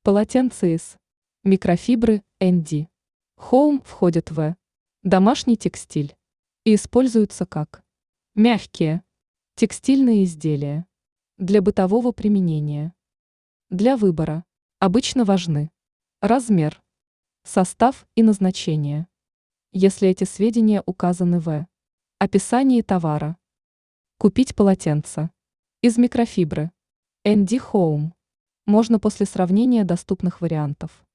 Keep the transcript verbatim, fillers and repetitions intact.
Полотенце из микрофибры эн ди Home входит в домашний текстиль и используются как мягкие текстильные изделия для бытового применения. Для выбора обычно важны размер, состав и назначение, если эти сведения указаны в описании товара. Купить полотенце из микрофибры эн ди Home можно после сравнения доступных вариантов.